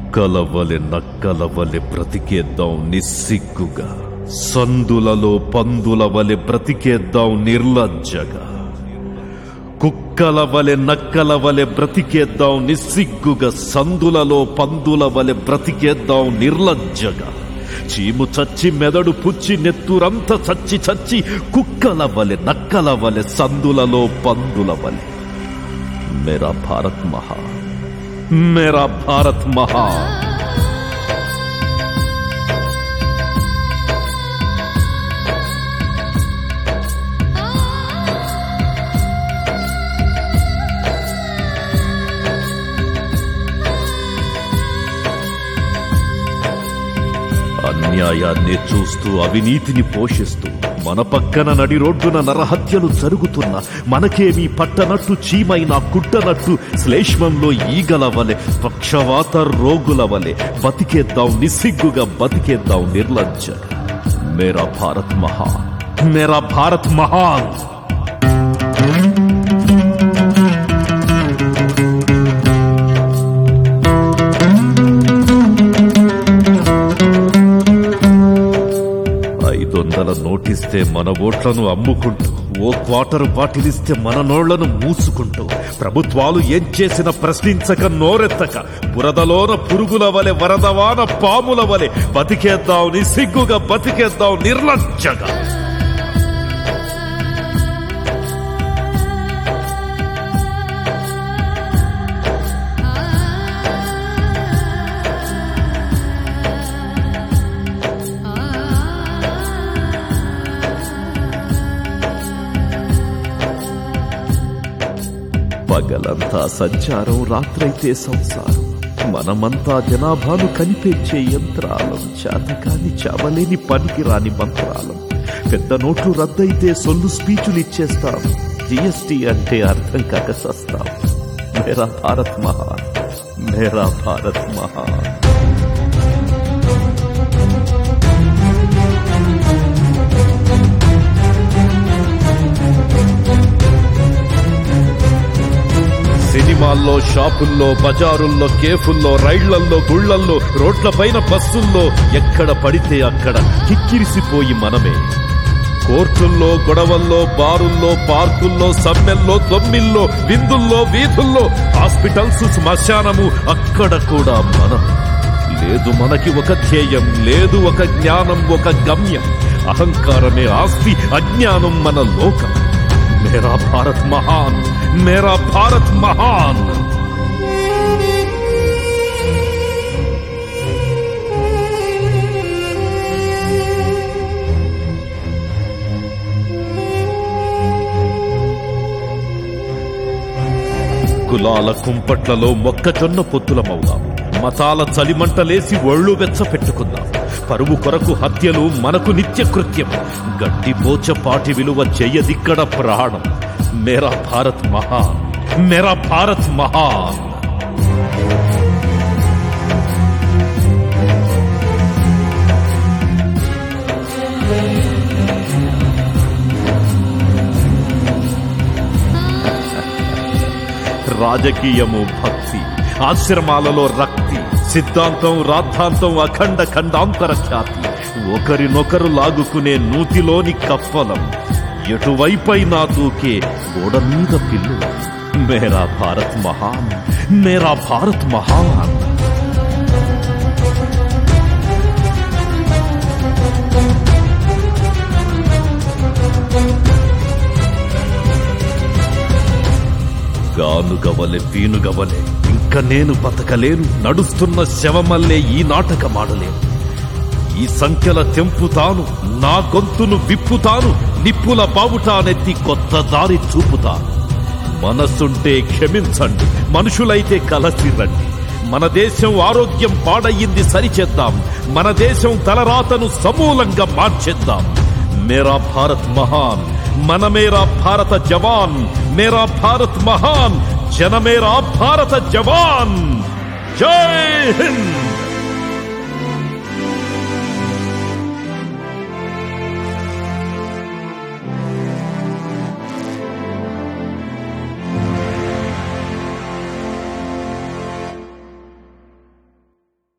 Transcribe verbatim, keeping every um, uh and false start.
కుక్కలవలె నక్కలవలె బ్రతికేద్దాం నిస్సిగ్గుగా, సందులలో పందులవలె బ్రతికేద్దాం నిర్లజ్జగా. కుక్కలవలె నక్కలవలె బ్రతికేద్దాం నిస్సిగ్గుగా, సందులలో పందులవలె బ్రతికేద్దాం నిర్లజ్జగా. చీము చచ్చి మెదడు పుచ్చి నెత్తురంత చచ్చి చచ్చి కుక్కలవలె నక్కలవలె సందులలో పందులవలె. మేరా భారత్ మహా, మేరా భారత్ మహా. అన్యాయాన్ని చూస్తూ అవినీతిని పోషిస్తూ మన పక్కన నడి రోడ్డున నరహత్యలు జరుగుతున్న మనకేమీ పట్టనట్టు చీమైనా కుట్టనట్టు శ్లేష్మంలో ఈగల వలె పక్షవాత రోగుల వలె బతికేద్దాం నిస్సిగ్గుగా, బతికేద్దాం నిర్లజ్జగా. మేరా భారత్ మహాన్, మేరా భారత్ మహాన్. ఐదొందల నోటిస్తే మన ఓట్లను అమ్ముకుంటూ, ఓ క్వార్టర్ బాటిలిస్తే మన నోళ్లను మూసుకుంటూ, ప్రభుత్వాలు ఏం చేసిన ప్రశ్నించక నోరెత్తక, బురదలోన పురుగుల వలె వరదవాన పాముల వలె బతికేద్దాం నిస్సిగ్గుగా, బతికేద్దాం నిర్లజ్జగా. పగలంతా సంచారం, రాత్రైతే సంసారం. మనమంతా జనాభాను కనిపెంచే యంత్రాలం, చేతకాని చావలేని పనికిరాని మంత్రాలం. పెద్ద నోట్లు రద్దయితే సొల్లు స్పీచులు ఇచ్చేస్తాం, జిఎస్టీ అంటే అర్థం కాక సస్తాం. మేరా భారత్ మహాన్, మేరా భారత్ మహాన్. సినిమాల్లో, షాపుల్లో, బజారుల్లో, కేఫుల్లో, రైళ్లల్లో, గుళ్లల్లో, రోడ్లపైన బస్సుల్లో, ఎక్కడ పడితే అక్కడ కిక్కిరిసిపోయి మనమే. కోర్టుల్లో, గొడవల్లో, బారుల్లో, పార్కుల్లో, సమ్మెల్లో, తొమ్మిల్లో, విందుల్లో, వీధుల్లో, హాస్పిటల్స్, శ్మశానము, అక్కడ కూడా మనం. లేదు మనకి ఒక ధ్యేయం, లేదు ఒక జ్ఞానం, ఒక గమ్యం. అహంకారమే ఆస్తి, అజ్ఞానం మన లోకం. మేరా భారత్ మహాన్, మేరా భారత్ మహాన్. కులాల కుంపట్లలో మొక్కజొన్న పొత్తులమవుదాం, మతాల చలిమంటలేసి ఒళ్ళు వెచ్చ పెట్టుకుందాం. పరువు కొరకు హత్యలు మనకు నిత్య కృత్యం, గడ్డిపోచపాటి విలువ చెయ్యదిక్కడ ప్రాణం. మేరా భారత్ మహాన్, మేరా భారత్ మహాన్. రాజకీయము భక్తి, ఆశ్రమాలలో రక్తి, సిద్ధాంతం రాద్ధాంతం అఖండ ఖండాంతర ఖ్యాతి. ఒకరినొకరు లాగుకునే నూతిలోని కప్పలం, ఎటువైపైనా దూకే గోడ మీద పిల్లు. మేరా భారత్ మహాన్, మేరా భారత్ మహాన్. గానుగవలె పీనుగవలె ఇంక నేను బతకలేను, నడుస్తున్న శవమల్లే ఈ నాటకమాడలేను. ఈ సంఖ్యల తెంపుతాను, నా గొంతును విప్పుతాను, నిప్పుల బావుటానెత్తి కొత్త దారి చూపుతాను. మనసుంటే క్షమించండి, మనుషులైతే కలసి రండి. మన దేశం ఆరోగ్యం పాడయ్యింది, సరిచేద్దాం. మన దేశం తలరాతను సమూలంగా మార్చేద్దాం. మేరా భారత్ మహాన్, మన మేరా భారత జవాన్. మేరా భారత్ మహాన్, జన మేరా భారత జవాన్. జై హింద్.